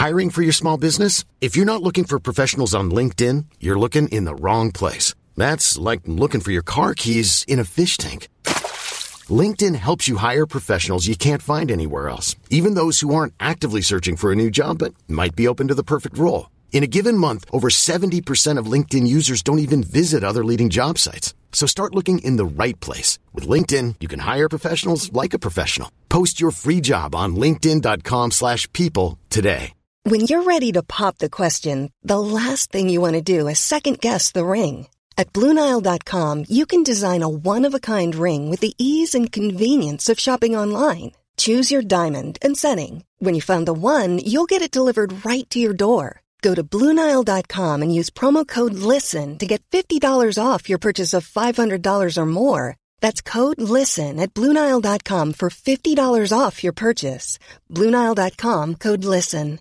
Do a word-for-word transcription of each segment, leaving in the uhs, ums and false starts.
Hiring for your small business? If you're not looking for professionals on LinkedIn, you're looking in the wrong place. That's like looking for your car keys in a fish tank. LinkedIn helps you hire professionals you can't find anywhere else, even those who aren't actively searching for a new job but might be open to the perfect role. In a given month, over seventy percent of LinkedIn users don't even visit other leading job sites. So start looking in the right place. With LinkedIn, you can hire professionals like a professional. Post your free job on linkedin.com slash people today. When you're ready to pop the question, the last thing you want to do is second-guess the ring. At Blue Nile dot com, you can design a one-of-a-kind ring with the ease and convenience of shopping online. Choose your diamond and setting. When you find the one, you'll get it delivered right to your door. Go to Blue Nile dot com and use promo code LISTEN to get fifty dollars off your purchase of five hundred dollars or more. That's code LISTEN at Blue Nile dot com for fifty dollars off your purchase. Blue Nile dot com, code LISTEN.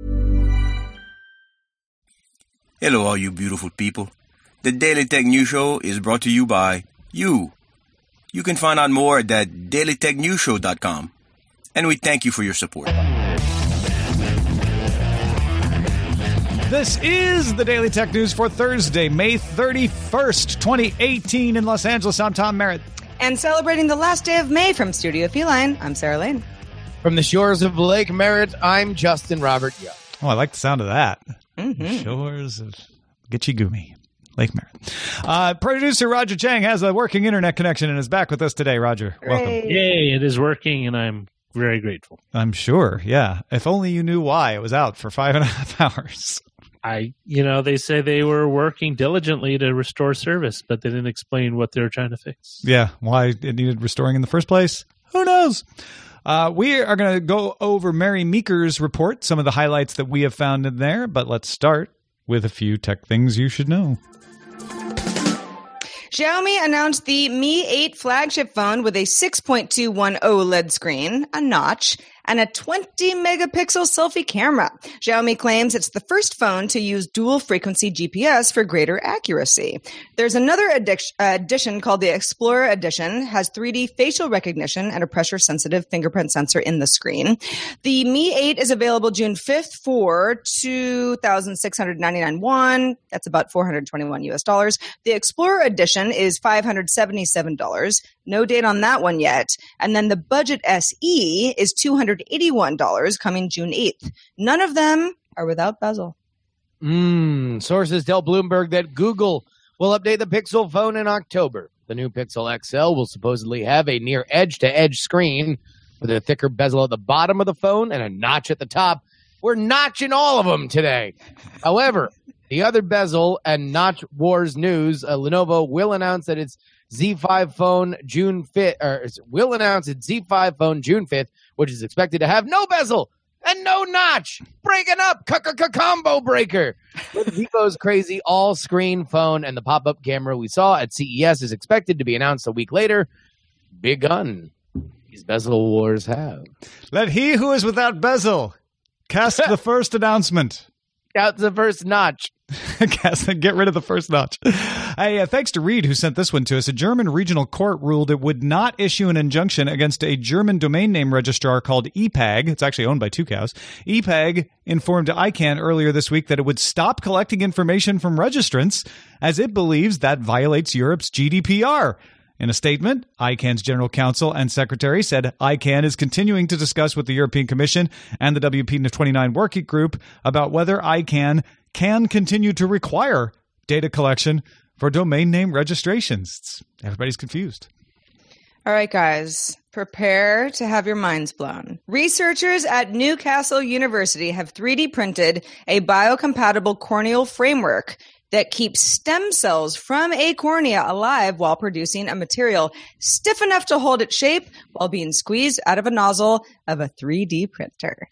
Hello, all you beautiful people. The Daily Tech News Show is brought to you by you. You can find out more at daily tech news show dot com. And we thank you for your support. This is the Daily Tech News for Thursday, May thirty-first, twenty eighteen in Los Angeles. I'm Tom Merritt. And celebrating the last day of May from Studio Feline, I'm Sarah Lane. From the shores of Lake Merritt, I'm Justin Robert Young. Oh, I like the sound of that. Mm-hmm. Shores of Gitchy Goomy, Lake Merritt. Uh, producer Roger Chang has a working internet connection and is back with us today. Roger, welcome. Yay, it is working, and I'm very grateful. I'm sure, yeah. If only you knew why it was out for five and a half hours. I, you know, they say they were working diligently to restore service, but they didn't explain what they were trying to fix. Yeah, why it needed restoring in the first place? Who knows? Uh, we are going to go over Mary Meeker's report, some of the highlights that we have found in there, but let's start with a few tech things you should know. Xiaomi announced the Mi eight flagship phone with a six point two one OLED screen, a notch, and a twenty megapixel selfie camera. Xiaomi claims it's the first phone to use dual-frequency G P S for greater accuracy. There's another addic- uh, edition called the Explorer Edition, has three D facial recognition and a pressure-sensitive fingerprint sensor in the screen. The Mi eight is available June fifth for two thousand six hundred ninety-nine won. That's about four hundred twenty-one U S dollars. The Explorer Edition is five hundred seventy-seven dollars. No date on that one yet. And then the Budget S E is two hundred eighty-one dollars, coming June eighth. None of them are without bezel. Mm, sources tell Bloomberg that Google will update the Pixel phone in October. The new Pixel X L will supposedly have a near edge-to-edge screen with a thicker bezel at the bottom of the phone and a notch at the top. We're notching all of them today. However, the other bezel and notch wars news, uh, Lenovo will announce that its Z five phone June fifth, or will announce its Z five phone June fifth, which is expected to have no bezel and no notch. Breaking up, combo breaker. With Vivo's crazy all-screen phone and the pop-up camera we saw at C E S is expected to be announced a week later. Big gun. These bezel wars have. Let he who is without bezel cast the first announcement. Out the first notch. Get rid of the first notch. Hey, uh, thanks to Reed, who sent this one to us. A German regional court ruled it would not issue an injunction against a German domain name registrar called E P A G. It's actually owned by two cows. E P A G informed I CANN earlier this week that it would stop collecting information from registrants as it believes that violates Europe's G D P R. In a statement, I CANN's general counsel and secretary said I CANN is continuing to discuss with the European Commission and the W P twenty-nine working group about whether I CANN can continue to require data collection for domain name registrations. Everybody's confused. All right, guys, prepare to have your minds blown. Researchers at Newcastle University have three D printed a biocompatible corneal framework that keeps stem cells from a cornea alive while producing a material stiff enough to hold its shape while being squeezed out of a nozzle of a three D printer.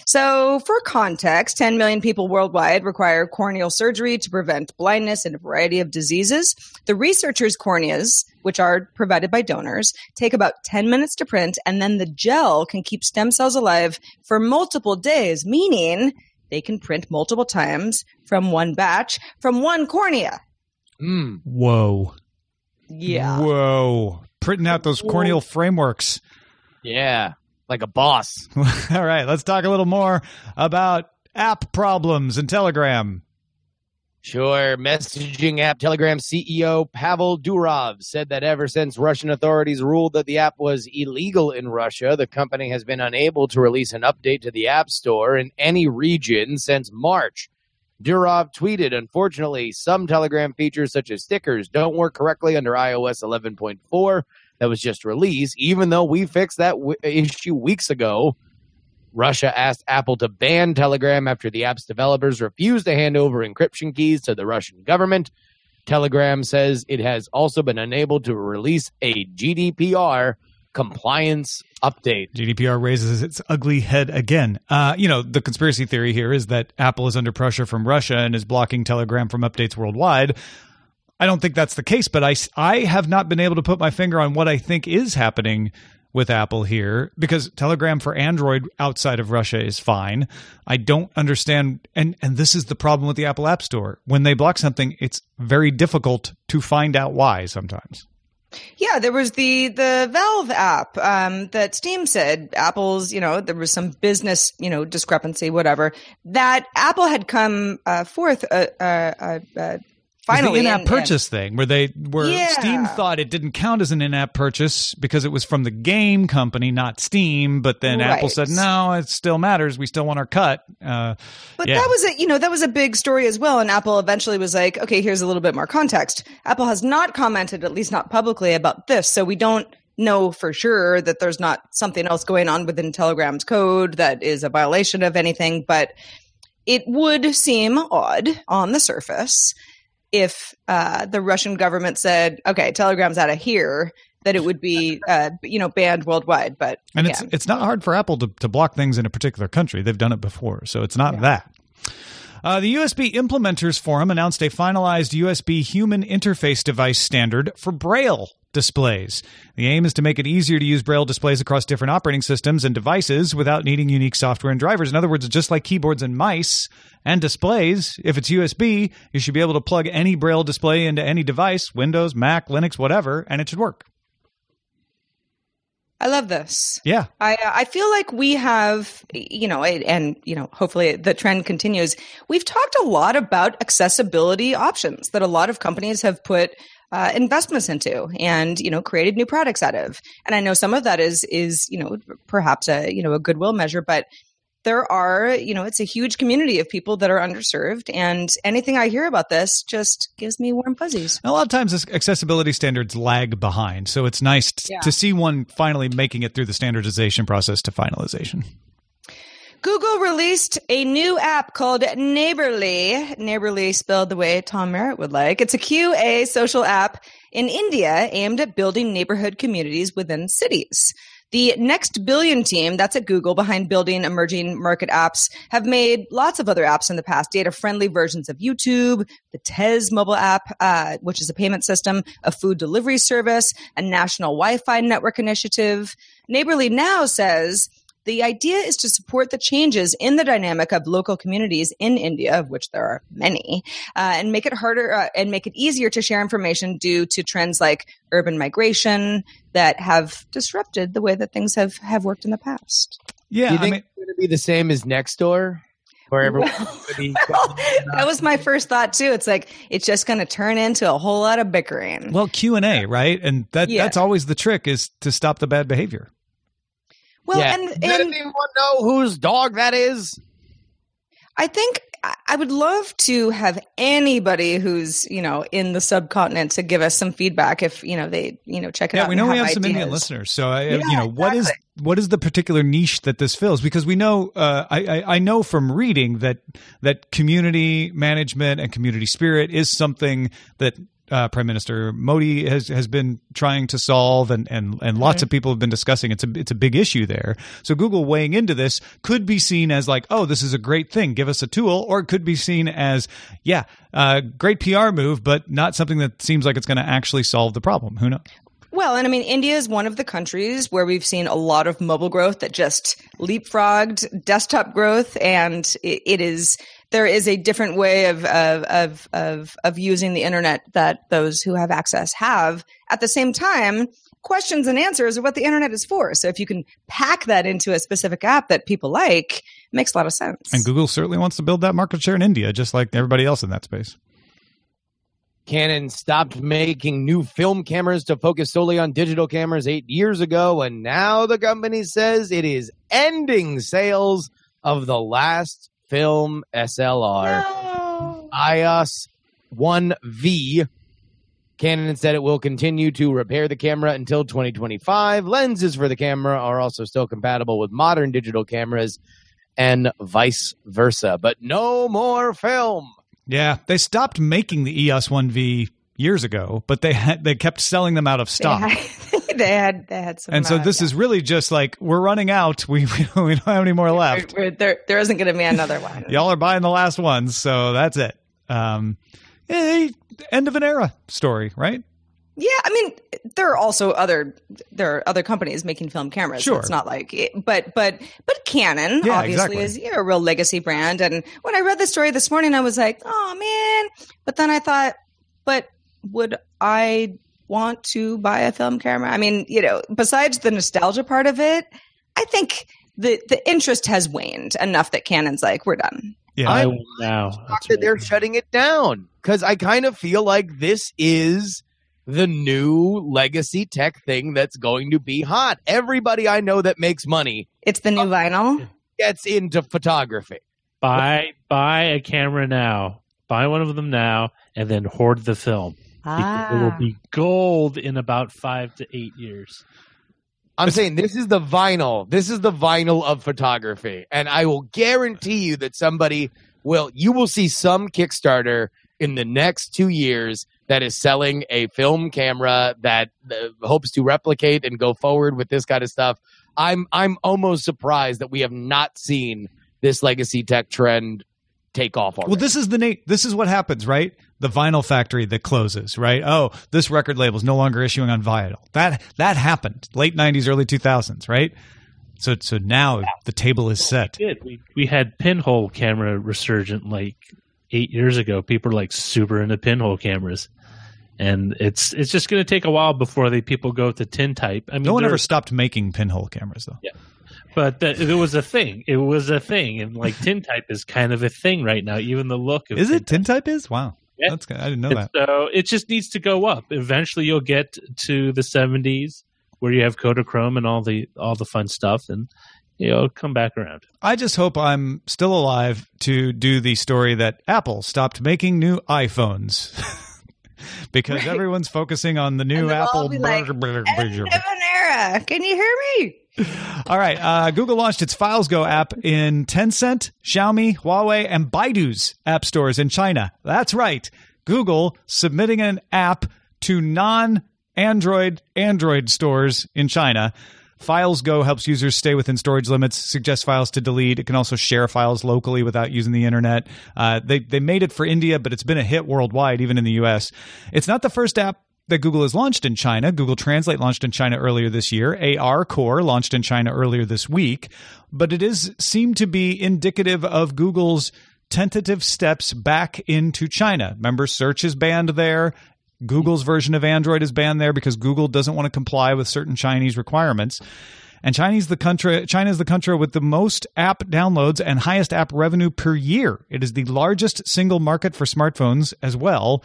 So for context, ten million people worldwide require corneal surgery to prevent blindness and a variety of diseases. The researchers' corneas, which are provided by donors, take about ten minutes to print, and then the gel can keep stem cells alive for multiple days, meaning they can print multiple times from one batch, from one cornea. Mm. Whoa. Yeah. Whoa. Printing out those corneal frameworks. Yeah, like a boss. All right, let's talk a little more about app problems in Telegram. Sure. Messaging app Telegram C E O Pavel Durov said that ever since Russian authorities ruled that the app was illegal in Russia, the company has been unable to release an update to the App Store in any region since March. Durov tweeted, unfortunately, some Telegram features such as stickers don't work correctly under i O S eleven point four that was just released, even though we fixed that w- issue weeks ago. Russia asked Apple to ban Telegram after the app's developers refused to hand over encryption keys to the Russian government. Telegram says it has also been unable to release a G D P R compliance update. G D P R raises its ugly head again. Uh, you know, the conspiracy theory here is that Apple is under pressure from Russia and is blocking Telegram from updates worldwide. I don't think that's the case, but I, I have not been able to put my finger on what I think is happening with Apple here, because Telegram for Android outside of Russia is fine. I don't understand, and, and this is the problem with the Apple App Store. When they block something, it's very difficult to find out why sometimes. Yeah, there was the the Valve app um, that Steam said Apple's, you know, there was some business, you know, discrepancy, whatever, that Apple had come uh, forth uh, uh, uh, uh, finally. The in-app and, purchase and, thing where they where yeah. Steam thought it didn't count as an in-app purchase because it was from the game company, not Steam. But then right. Apple said, no, it still matters. We still want our cut. Uh, but yeah. that was a, you know, that was a big story as well. And Apple eventually was like, okay, here's a little bit more context. Apple has not commented, at least not publicly, about this. So we don't know for sure that there's not something else going on within Telegram's code that is a violation of anything. But it would seem odd on the surface if uh, the Russian government said, okay, Telegram's out of here, that it would be, uh, you know, banned worldwide. But and again, it's it's not hard for Apple to, to block things in a particular country. They've done it before, so it's not yeah. that. Uh, the U S B Implementers Forum announced a finalized U S B human interface device standard for Braille displays. The aim is to make it easier to use Braille displays across different operating systems and devices without needing unique software and drivers. In other words, just like keyboards and mice and displays, if it's U S B, you should be able to plug any Braille display into any device, Windows, Mac, Linux, whatever, and it should work. I love this. Yeah. I I feel like we have, you know, and, you know, hopefully the trend continues. We've talked a lot about accessibility options that a lot of companies have put uh, investments into and, you know, created new products out of. And I know some of that is, is, you know, perhaps a, you know, a goodwill measure, but there are, you know, it's a huge community of people that are underserved, and anything I hear about this just gives me warm fuzzies. A lot of times this accessibility standards lag behind, so it's nice t- yeah. to see one finally making it through the standardization process to finalization. Google released a new app called Neighborly. Neighborly spelled the way Tom Merritt would like. It's a Q A social app in India aimed at building neighborhood communities within cities. The Next Billion team, that's at Google, behind building emerging market apps, have made lots of other apps in the past, data-friendly versions of YouTube, the Tez mobile app, uh, which is a payment system, a food delivery service, a national Wi-Fi network initiative. Neighborly now says the idea is to support the changes in the dynamic of local communities in India, of which there are many, uh, and make it harder uh, and make it easier to share information due to trends like urban migration that have disrupted the way that things have, have worked in the past. Yeah, Do you think I mean, it's going to be the same as Nextdoor? Where everyone well, that was my first thought too. It's like it's just going to turn into a whole lot of bickering. Well, Q and A, right? And that Yeah. that's always the trick, is to stop the bad behavior. Well, yeah. and, Does and anyone know whose dog that is? I think I- I would love to have anybody who's, you know, in the subcontinent to give us some feedback if, you know, they, you know, check it Yeah, out. we and know we have some ideas. Indian listeners. So, I, Yeah, you know, what is exactly. what is the particular niche that this fills? Because we know, uh, I, I I know from reading that that community management and community spirit is something that Uh, Prime Minister Modi has has been trying to solve, and and, and lots Mm-hmm. of people have been discussing. It's a it's a big issue there. So Google weighing into this could be seen as like, oh, this is a great thing, give us a tool, or it could be seen as, yeah, uh, great P R move, but not something that seems like it's going to actually solve the problem. Who knows? Well, and I mean, India is one of the countries where we've seen a lot of mobile growth that just leapfrogged desktop growth, and it, it is there is a different way of, of of of of using the internet that those who have access have. At the same time, questions and answers are what the internet is for. So if you can pack that into a specific app that people like, it makes a lot of sense. And Google certainly wants to build that market share in India, just like everybody else in that space. Canon stopped making new film cameras to focus solely on digital cameras eight years ago, and now the company says it is ending sales of the last film S L R, No. I O S one V. Canon said it will continue to repair the camera until twenty twenty-five. Lenses for the camera are also still compatible with modern digital cameras and vice versa, but no more film. Yeah, they stopped making the E O S one V years ago, but they had, they kept selling them out of stock. They had, they had, they had some. And so uh, this yeah. is really just like, we're running out. We, we, don't, we don't have any more left. We're- we're- there, there isn't going to be another one. Y'all are buying the last ones, so that's it. Um, eh, end of an era story, right? Yeah, I mean, there are also other there are other companies making film cameras. So Sure. it's not like, it, but but but Canon Yeah, obviously exactly. is you know, a real legacy brand. And when I read the story this morning, I was like, oh man. But then I thought, but would I want to buy a film camera? I mean, you know, besides the nostalgia part of it, I think the the interest has waned enough that Canon's like, we're done. Yeah. I I'm will now. That's that they're right. shutting it down, because I kind of feel like this is the new legacy tech thing that's going to be hot. Everybody I know that makes money It's the new vinyl. gets into photography. Buy buy a camera now. Buy one of them now, and then hoard the film. Because It will be gold in about five to eight years. I'm saying this is the vinyl. This is the vinyl of photography. And I will guarantee you that somebody will, you will see some Kickstarter in the next two years that is selling a film camera that uh, hopes to replicate and go forward with this kind of stuff. I'm I'm almost surprised that we have not seen this legacy tech trend take off already. Well, this is the na- this is what happens, right? The vinyl factory that closes, right? Oh, this record label is no longer issuing on vinyl. That that happened late nineties, early two thousands, right? So so now the table is set. We did. We, we had pinhole camera resurgent like eight years ago. People are like super into pinhole cameras. And it's it's just going to take a while before they people go to tintype. I mean, No one there- ever stopped making pinhole cameras, though. Yeah. But the, it was a thing. It was a thing, and like tintype is kind of a thing right now. Even the look of Is it tintype. tintype? Is wow, Yeah. that's good. I didn't know And that. so it just needs to go up. Eventually, you'll get to the seventies where you have Kodachrome and all the all the fun stuff, and you know, come back around. I just hope I'm still alive to do the story that Apple stopped making new iPhones. Because Right. everyone's focusing on the new And they'll all Apple. be like, End of an era. Can you hear me? All right. Uh, Google launched its Files Go app in Tencent, Xiaomi, Huawei, and Baidu's app stores in China. That's right. Google submitting an app to non-Android Android stores in China. Files Go helps users stay within storage limits, suggests files to delete. It can also share files locally without using the internet. Uh, they they made it for India, but it's been a hit worldwide, even in the U S. It's not the first app that Google has launched in China. Google Translate launched in China earlier this year. A R Core launched in China earlier this week. But it is seemed to be indicative of Google's tentative steps back into China. Remember, search is banned there. Google's version of Android is banned there because Google doesn't want to comply with certain Chinese requirements. And Chinese the country, China is the country with the most app downloads and highest app revenue per year. It is the largest single market for smartphones as well.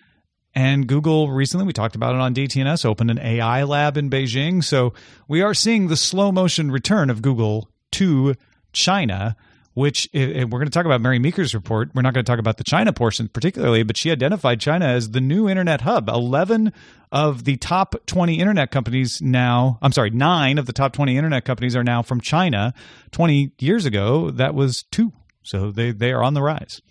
And Google recently, we talked about it on D T N S, opened an A I lab in Beijing. So we are seeing the slow motion return of Google to China, which if we're going to talk about Mary Meeker's report. We're not going to talk about the China portion particularly, but she identified China as the new internet hub. eleven of the top twenty internet companies now, I'm sorry, nine of the top twenty internet companies are now from China. twenty years ago, that was two. So they, they are on the rise.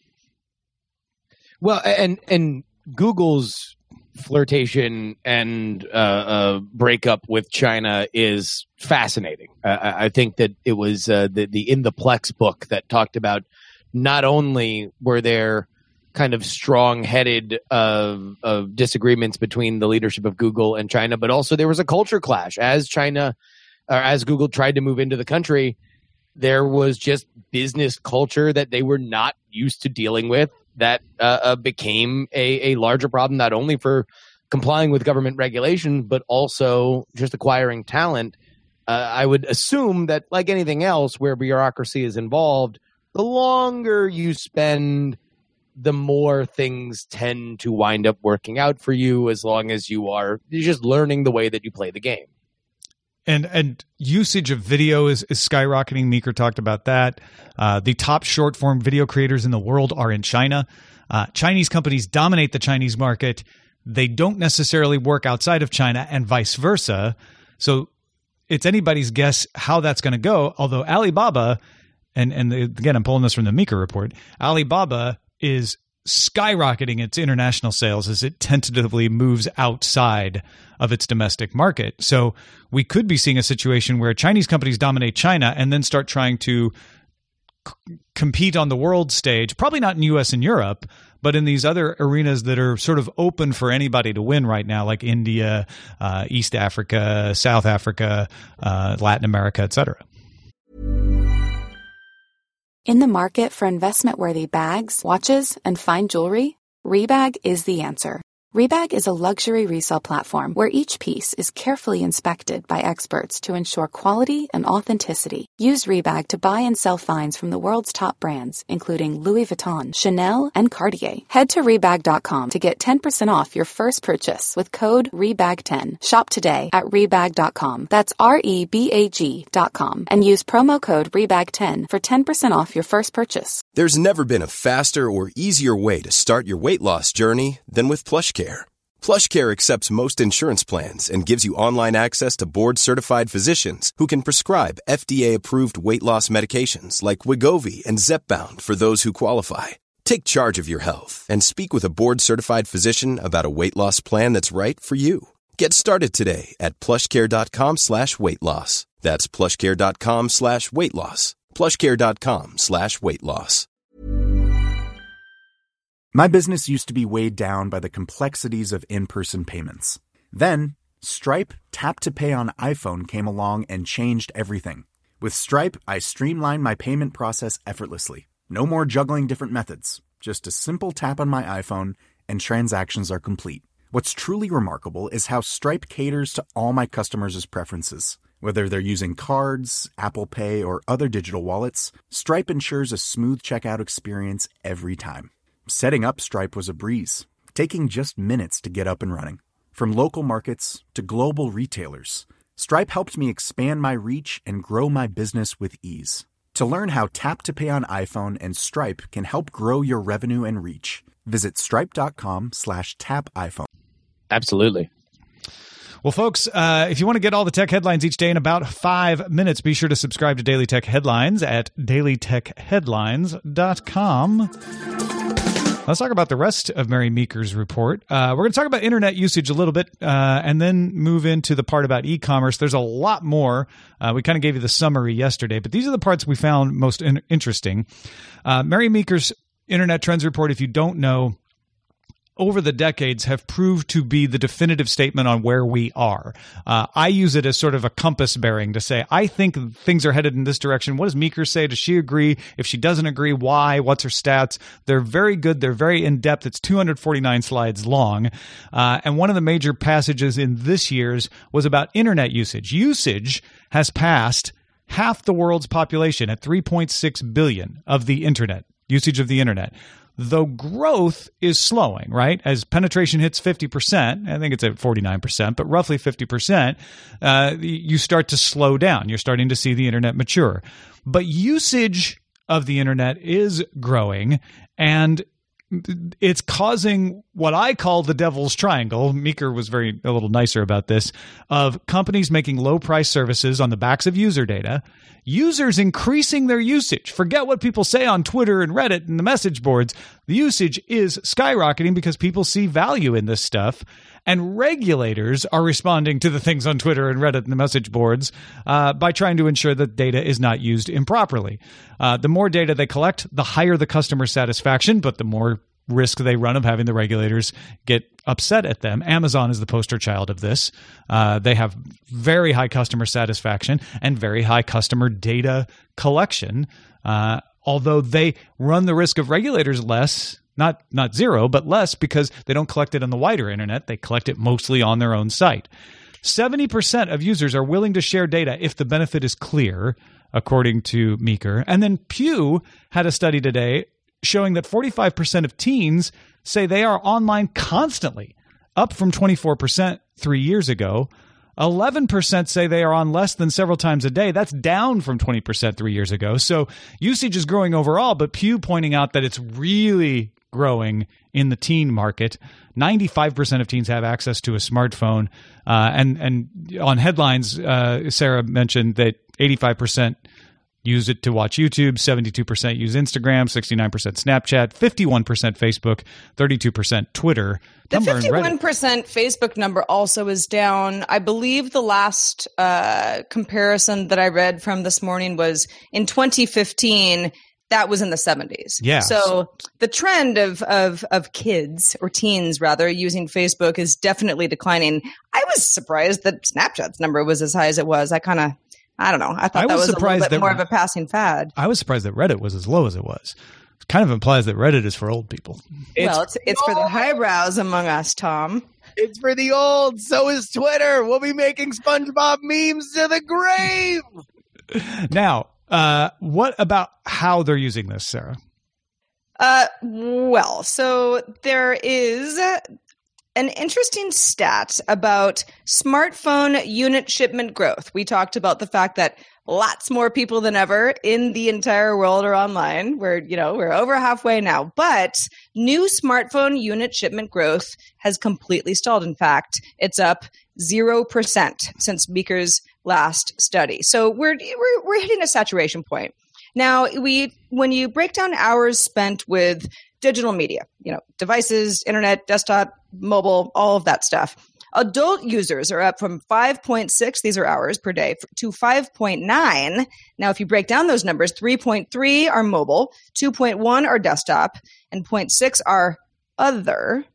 Well, and and Google's flirtation and uh, uh, breakup with China is fascinating. Uh, I I think that it was uh, the the In the Plex book that talked about not only were there kind of strong-headed uh, of disagreements between the leadership of Google and China, but also there was a culture clash as China or as Google tried to move into the country. There was just business culture that they were not used to dealing with that uh, uh, became a, a larger problem, not only for complying with government regulation, but also just acquiring talent. Uh, I would assume that, like anything else where bureaucracy is involved, the longer you spend, the more things tend to wind up working out for you, as long as you are you're just learning the way that you play the game. And and usage of video is, is skyrocketing. Meeker talked about that. Uh, the top short form video creators in the world are in China. Uh, Chinese companies dominate the Chinese market. They don't necessarily work outside of China and vice versa. So it's anybody's guess how that's going to go. Although Alibaba, and, and the, again, I'm pulling this from the Meeker report, Alibaba is skyrocketing its international sales as it tentatively moves outside of its domestic market. So we could be seeing a situation where Chinese companies dominate China and then start trying to c- compete on the world stage, probably not in U S and Europe, but in these other arenas that are sort of open for anybody to win right now, like India, uh, East Africa, South Africa, uh, Latin America, et cetera. In the market for investment-worthy bags, watches, and fine jewelry, Rebag is the answer. Rebag is a luxury resale platform where each piece is carefully inspected by experts to ensure quality and authenticity. Use Rebag to buy and sell finds from the world's top brands, including Louis Vuitton, Chanel, and Cartier. Head to Rebag dot com to get ten percent off your first purchase with code Rebag ten. Shop today at Rebag dot com. That's R E B A G dot com. And use promo code Rebag ten for ten percent off your first purchase. There's never been a faster or easier way to start your weight loss journey than with PlushCare. PlushCare accepts most insurance plans and gives you online access to board-certified physicians who can prescribe F D A-approved weight loss medications like Wegovy and Zepbound for those who qualify. Take charge of your health and speak with a board-certified physician about a weight loss plan that's right for you. Get started today at plushcare.com slash weight loss. That's plushcare.com slash weight loss. plushcare.com slash weight loss. My business used to be weighed down by the complexities of in-person payments. Then, Stripe Tap to Pay on iPhone came along and changed everything. With Stripe, I streamlined my payment process effortlessly. No more juggling different methods. Just a simple tap on my iPhone and transactions are complete. What's truly remarkable is how Stripe caters to all my customers' preferences. Whether they're using cards, Apple Pay, or other digital wallets, Stripe ensures a smooth checkout experience every time. Setting up Stripe was a breeze, taking just minutes to get up and running. From local markets to global retailers, Stripe helped me expand my reach and grow my business with ease. To learn how Tap to Pay on iPhone and Stripe can help grow your revenue and reach, visit stripe.com slash tap iPhone. Absolutely. Well, folks, uh, if you want to get all the tech headlines each day in about five minutes, be sure to subscribe to Daily Tech Headlines at daily tech headlines dot com. Let's talk about the rest of Mary Meeker's report. Uh, we're going to talk about internet usage a little bit uh, and then move into the part about e-commerce. There's a lot more. Uh, we kind of gave you the summary yesterday, but these are the parts we found most in- interesting. Uh, Mary Meeker's Internet Trends Report, if you don't know, over the decades have proved to be the definitive statement on where we are. Uh, I use it as sort of a compass bearing to say, I think things are headed in this direction. What does Meeker say? Does she agree? If she doesn't agree, why? What's her stats? They're very good. They're very in-depth. It's two hundred forty-nine slides long. Uh, and one of the major passages in this year's was about internet usage. Usage has passed half the world's population at three point six billion of the internet, usage of the internet. Though growth is slowing, right? As penetration hits fifty percent, I think it's at forty-nine percent, but roughly fifty percent, uh, you start to slow down. You're starting to see the internet mature. But usage of the internet is growing, and it's causing what I call the devil's triangle. Meeker was very a little nicer about this, of companies making low-price services on the backs of user data, users increasing their usage. Forget what people say on Twitter and Reddit and the message boards. The usage is skyrocketing because people see value in this stuff. And regulators are responding to the things on Twitter and Reddit and the message boards uh, by trying to ensure that data is not used improperly. Uh, the more data they collect, the higher the customer satisfaction, but the more risk they run of having the regulators get upset at them. Amazon is the poster child of this. Uh, they have very high customer satisfaction and very high customer data collection. Uh, although they run the risk of regulators less Not not zero, but less because they don't collect it on the wider internet. They collect it mostly on their own site. seventy percent of users are willing to share data if the benefit is clear, according to Meeker. And then Pew had a study today showing that forty-five percent of teens say they are online constantly, up from twenty-four percent three years ago. eleven percent say they are on less than several times a day. That's down from twenty percent three years ago. So usage is growing overall, but Pew pointing out that it's really growing in the teen market. ninety-five percent of teens have access to a smartphone. Uh, and, and on headlines, uh, Sarah mentioned that eighty-five percent use it to watch YouTube, seventy-two percent use Instagram, sixty-nine percent Snapchat, fifty-one percent Facebook, thirty-two percent Twitter. The Tumblr and fifty-one Reddit. percent Facebook number also is down. I believe the last uh, comparison that I read from this morning was in twenty fifteen. That was in the seventies. Yeah. So the trend of, of of kids or teens rather using Facebook is definitely declining. I was surprised that Snapchat's number was as high as it was. I kind of, I don't know. I thought I that was was a surprised little bit that- more of a passing fad. I was surprised that Reddit was as low as it was. It kind of implies that Reddit is for old people. well, it's it's for the highbrows among us, Tom. It's for the old. So is Twitter. We'll be making SpongeBob memes to the grave. Now, uh, what about how they're using this, Sarah? Uh, well, so there is an interesting stat about smartphone unit shipment growth. We talked about the fact that lots more people than ever in the entire world are online. We're, you know, we're over halfway now, but new smartphone unit shipment growth has completely stalled. In fact, it's up zero percent since Meeker's last study. So we're, we're, we're hitting a saturation point. Now, we when you break down hours spent with digital media, you know, devices, internet, desktop, mobile, all of that stuff, adult users are up from five point six, these are hours per day, to five point nine. Now, if you break down those numbers, three point three are mobile, two point one are desktop, and zero point six are other.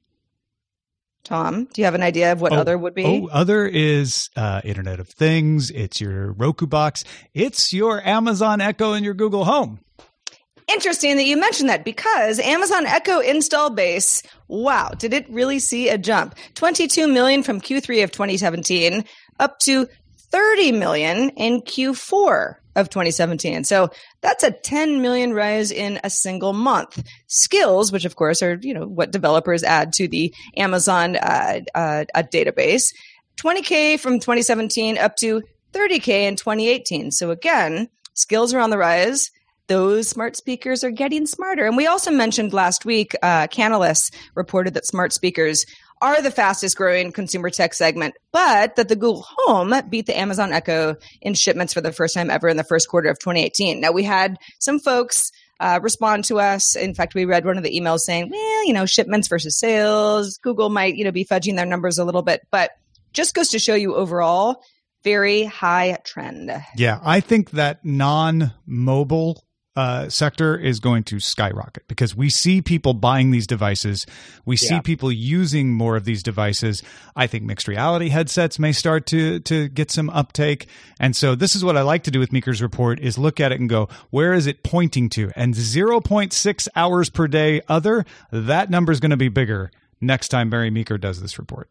Tom, do you have an idea of what oh, other would be? Oh, other is uh, Internet of Things. It's your Roku box. It's your Amazon Echo and your Google Home. Interesting that you mentioned that because Amazon Echo install base, wow, did it really see a jump? twenty-two million from Q three of twenty seventeen up to thirty million in Q four of twenty seventeen. So that's a ten million rise in a single month. Skills, which of course are, you know, what developers add to the Amazon uh, uh, a database, twenty K from twenty seventeen up to thirty K in twenty eighteen. So again, skills are on the rise. Those smart speakers are getting smarter. And we also mentioned last week, uh, Canalys reported that smart speakers are the fastest growing consumer tech segment, but that the Google Home beat the Amazon Echo in shipments for the first time ever in the first quarter of twenty eighteen. Now, we had some folks uh, respond to us. In fact, we read one of the emails saying, well, you know, shipments versus sales. Google might, you know, be fudging their numbers a little bit, but just goes to show you overall, very high trend. Yeah, I think that non-mobile Uh, sector is going to skyrocket because we see people buying these devices. We see Yeah. people using more of these devices. I think mixed reality headsets may start to to get some uptake. And so this is what I like to do with Meeker's report is look at it and go, where is it pointing to? And zero point six hours per day other, that number is going to be bigger next time Barry Meeker does this report.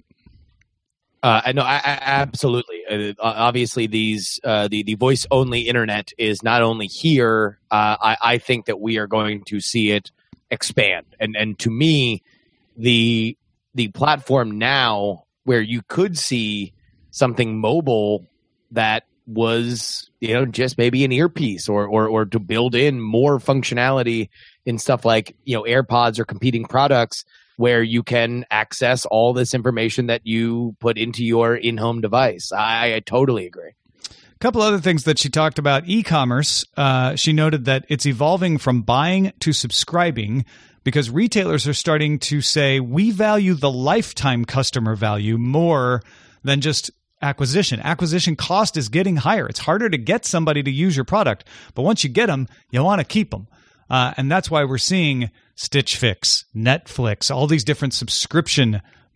Uh, I know, I, I, absolutely. Uh, obviously, these uh, the the voice only internet is not only here. Uh, I, I think that we are going to see it expand, and and to me, the the platform now where you could see something mobile that was, you know, just maybe an earpiece or or or to build in more functionality in stuff like, you know, AirPods or competing products, where you can access all this information that you put into your in-home device. I, I totally agree. A couple other things that she talked about. E-commerce, uh, she noted that it's evolving from buying to subscribing because retailers are starting to say, we value the lifetime customer value more than just acquisition. Acquisition cost is getting higher. It's harder to get somebody to use your product, but once you get them, you want to keep them. Uh, and that's why we're seeing Stitch Fix, Netflix, all these different subscription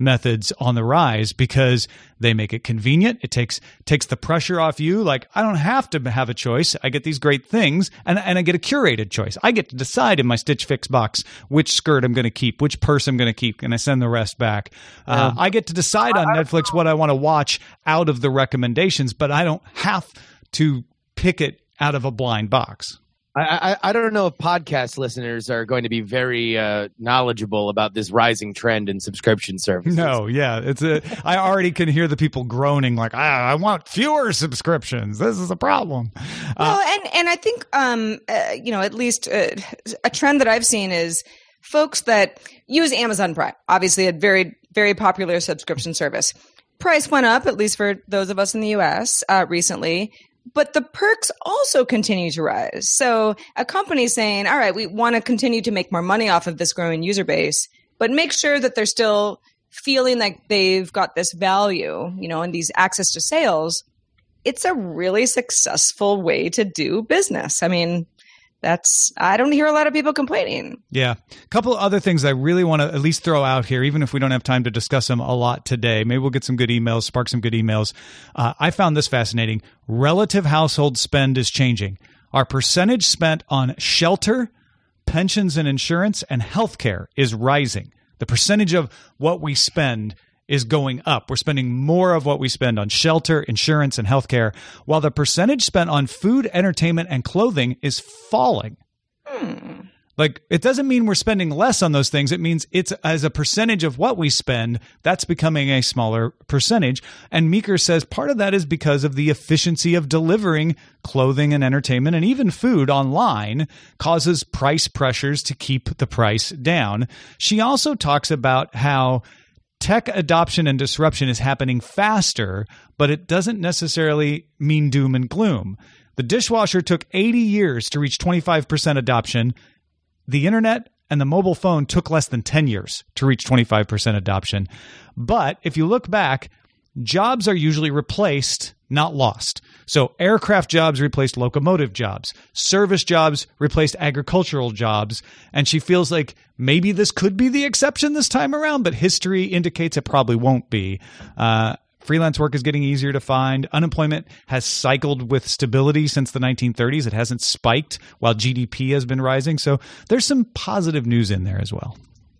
methods on the rise because they make it convenient. It takes takes the pressure off you. Like, I don't have to have a choice. I get these great things, and, and I get a curated choice. I get to decide in my Stitch Fix box which skirt I'm going to keep, which purse I'm going to keep, and I send the rest back. Uh, I get to decide on Netflix what I want to watch out of the recommendations, but I don't have to pick it out of a blind box. I, I, I don't know if podcast listeners are going to be very uh, knowledgeable about this rising trend in subscription services. No, yeah, it's a. I already can hear the people groaning like, ah, I want fewer subscriptions. This is a problem. Well, Uh, and and I think um uh, you know, at least uh, a trend that I've seen is folks that use Amazon Prime, obviously a very very popular subscription service. Price went up, at least for those of us in the U S uh, recently. But the perks also continue to rise. So a company saying, all right, we want to continue to make more money off of this growing user base, but make sure that they're still feeling like they've got this value, you know, and these access to sales. It's a really successful way to do business. I mean, that's, I don't hear a lot of people complaining. Yeah. A couple of other things I really want to at least throw out here, even if we don't have time to discuss them a lot today. Maybe we'll get some good emails, spark some good emails. Uh, I found this fascinating. Relative household spend is changing. Our percentage spent on shelter, pensions and insurance, and healthcare is rising. The percentage of what we spend is going up. We're spending more of what we spend on shelter, insurance, and healthcare, while the percentage spent on food, entertainment, and clothing is falling. Hmm. Like, it doesn't mean we're spending less on those things. It means it's as a percentage of what we spend, that's becoming a smaller percentage. And Meeker says part of that is because of the efficiency of delivering clothing and entertainment and even food online causes price pressures to keep the price down. She also talks about how tech adoption and disruption is happening faster, but it doesn't necessarily mean doom and gloom. The dishwasher took eighty years to reach twenty-five percent adoption. The internet and the mobile phone took less than ten years to reach twenty-five percent adoption. But if you look back, jobs are usually replaced, not lost. So aircraft jobs replaced locomotive jobs. Service jobs replaced agricultural jobs. And she feels like maybe this could be the exception this time around, but history indicates it probably won't be. Uh, freelance work is getting easier to find. Unemployment has cycled with stability since the nineteen thirties. It hasn't spiked while G D P has been rising. So there's some positive news in there as well.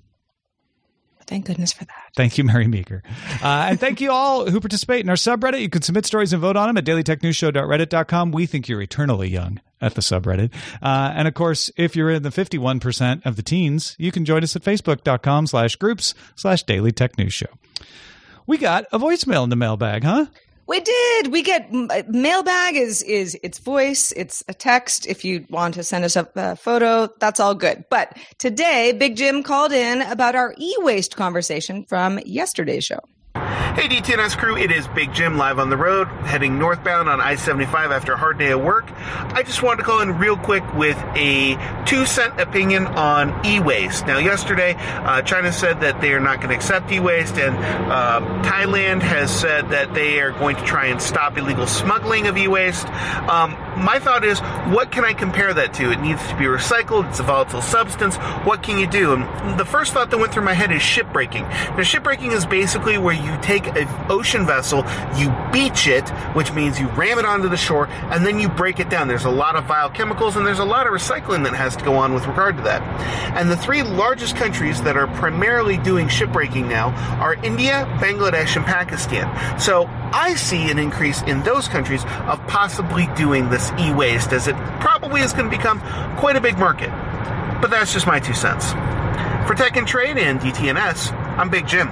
Thank goodness for that. Thank you, Mary Meeker. Uh, and thank you all who participate in our subreddit. You can submit stories and vote on them at daily tech news show dot reddit dot com. We think you're eternally young at the subreddit. Uh, and of course, if you're in the fifty-one percent of the teens, you can join us at facebook dot com slash groups slash daily tech news show. We got a voicemail in the mailbag, huh? We did. We get mailbag is is it's voice, it's a text. If you want to send us a, a photo, that's all good. But today, Big Jim called in about our e-waste conversation from yesterday's show. Hey D T N S crew, it is Big Jim live on the road, heading northbound on I seventy-five after a hard day of work. I just wanted to call in real quick with a two cent opinion on e-waste. Now yesterday, uh, China said that they are not going to accept e-waste, and uh, Thailand has said that they are going to try and stop illegal smuggling of e-waste. Um, my thought is, what can I compare that to? It needs to be recycled, it's a volatile substance, what can you do? And the first thought that went through my head is shipbreaking. Now shipbreaking is basically where you take an ocean vessel, you beach it, which means you ram it onto the shore, and then you break it down. There's a lot of vile chemicals, and there's a lot of recycling that has to go on with regard to that. And the three largest countries that are primarily doing shipbreaking now are India, Bangladesh, and Pakistan. So I see an increase in those countries of possibly doing this e-waste, as it probably is going to become quite a big market. But that's just my two cents. For Tech and Trade and D T N S, I'm Big Jim.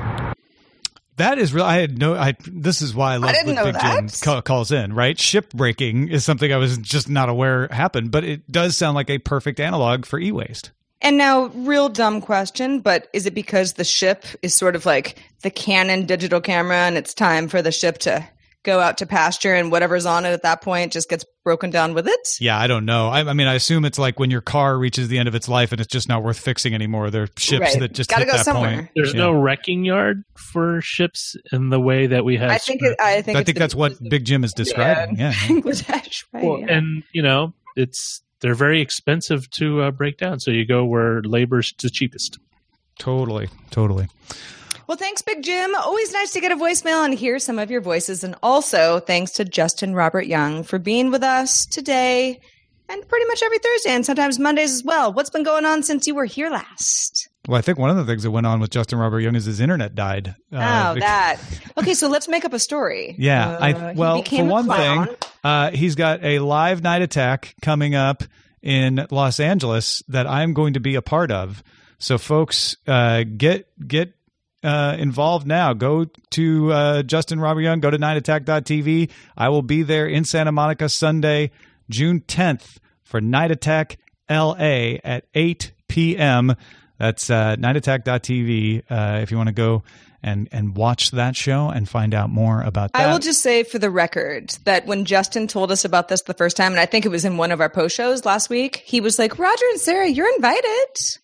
That is real. I had no. I. This is why I love I didn't when know Big that. Jim call, calls in. Right, shipbreaking is something I was just not aware happened, but it does sound like a perfect analog for e-waste. And now, real dumb question, but is it because the ship is sort of like the Canon digital camera, and it's time for the ship to go out to pasture, and whatever's on it at that point just gets broken down with it? Yeah, I don't know. I, I mean, I assume it's like when your car reaches the end of its life and it's just not worth fixing anymore. There are ships Right. that just Gotta hit go that somewhere. point. There's Yeah. no wrecking yard for ships in the way that we have. I think it, I think I it's think the- that's what Big Jim is describing. Yeah. Bangladesh, right? Well, yeah. and you know, it's they're very expensive to uh, break down. So you go where labor's the cheapest. Totally, totally. Well, thanks, Big Jim. Always nice to get a voicemail and hear some of your voices. And also thanks to Justin Robert Young for being with us today and pretty much every Thursday and sometimes Mondays as well. What's been going on since you were here last? Well, I think one of the things that went on with Justin Robert Young is his internet died. Uh, oh, because- that. Okay, so let's make up a story. Yeah. Uh, I Well, for one thing, uh, he's got a live night attack coming up in Los Angeles that I'm going to be a part of. So, folks, uh, get get uh, involved now. Go to uh, Justin Robert Young. Go to night attack dot t v. I will be there in Santa Monica Sunday, June tenth for Night Attack L A at eight p.m. That's uh, night attack dot t v uh, if you want to go and, and watch that show and find out more about that. I will just say for the record that when Justin told us about this the first time, and I think it was in one of our post shows last week, he was like, Roger and Sarah, you're invited.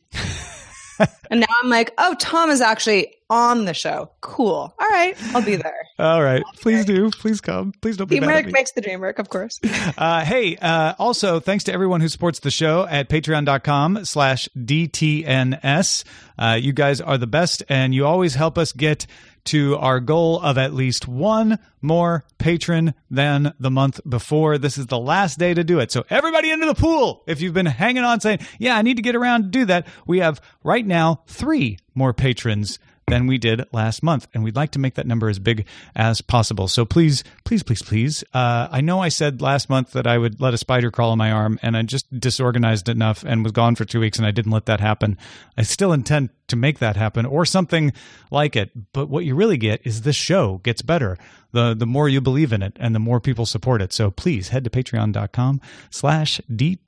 And now I'm like, oh, Tom is actually on the show. Cool. All right. I'll be there. All right. Please do. Please come. Please don't be mad at Teamwork me. makes the dream work, of course. Uh, hey, uh, also, thanks to everyone who supports the show at patreon.com slash DTNS. Uh, you guys are the best, and you always help us get to our goal of at least one more patron than the month before. This is the last day to do it. So everybody into the pool. If you've been hanging on saying, yeah, I need to get around to do that, we have right now three more patrons than we did last month. And we'd like to make that number as big as possible. So please, please, please, please. Uh, I know I said last month that I would let a spider crawl on my arm, and I just disorganized enough and was gone for two weeks, and I didn't let that happen. I still intend to make that happen or something like it. But what you really get is this show gets better the the more you believe in it and the more people support it. So please head to patreon.com slash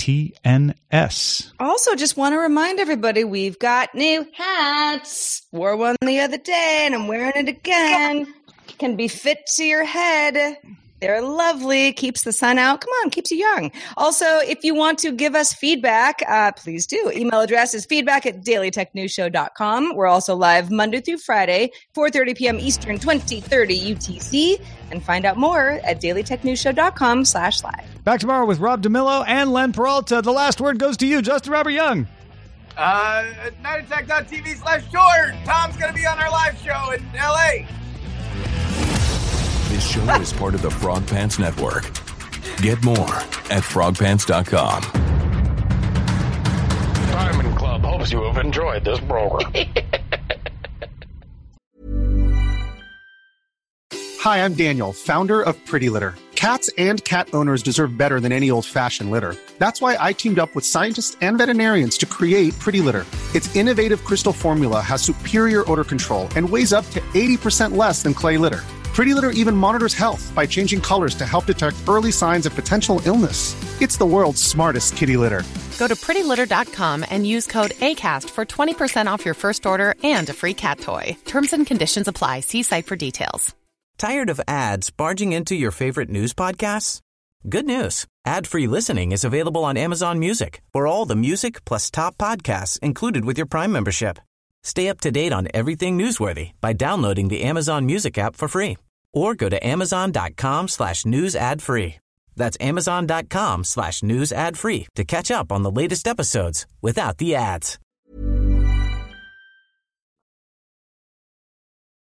DTNS. Also, just want to remind everybody, we've got new hats. Wore one the other day and I'm wearing it again. Can be fit to your head. They're lovely. Keeps the sun out. Come on, keeps you young. Also, if you want to give us feedback, uh, please do. Email address is feedback at daily tech news show dot com. We're also live Monday through Friday, four thirty p.m. Eastern, twenty thirty U T C. And find out more at daily tech news show dot com slash live. Back tomorrow with Rob DeMillo and Len Peralta. The last word goes to you, Justin Robert Young. Uh, night attack dot t v slash tour. Tom's going to be on our live show in L A. This show is part of the Frog Pants Network. Get more at frog pants dot com. Diamond Club hopes you have enjoyed this program. Hi, I'm Daniel, founder of Pretty Litter. Cats and cat owners deserve better than any old-fashioned litter. That's why I teamed up with scientists and veterinarians to create Pretty Litter. Its innovative crystal formula has superior odor control and weighs up to eighty percent less than clay litter. Pretty Litter even monitors health by changing colors to help detect early signs of potential illness. It's the world's smartest kitty litter. Go to pretty litter dot com and use code ACAST for twenty percent off your first order and a free cat toy. Terms and conditions apply. See site for details. Tired of ads barging into your favorite news podcasts? Good news. Ad-free listening is available on Amazon Music for all the music plus top podcasts included with your Prime membership. Stay up to date on everything newsworthy by downloading the Amazon Music app for free or go to amazon.com slash news ad free. That's amazon.com slash news ad free to catch up on the latest episodes without the ads.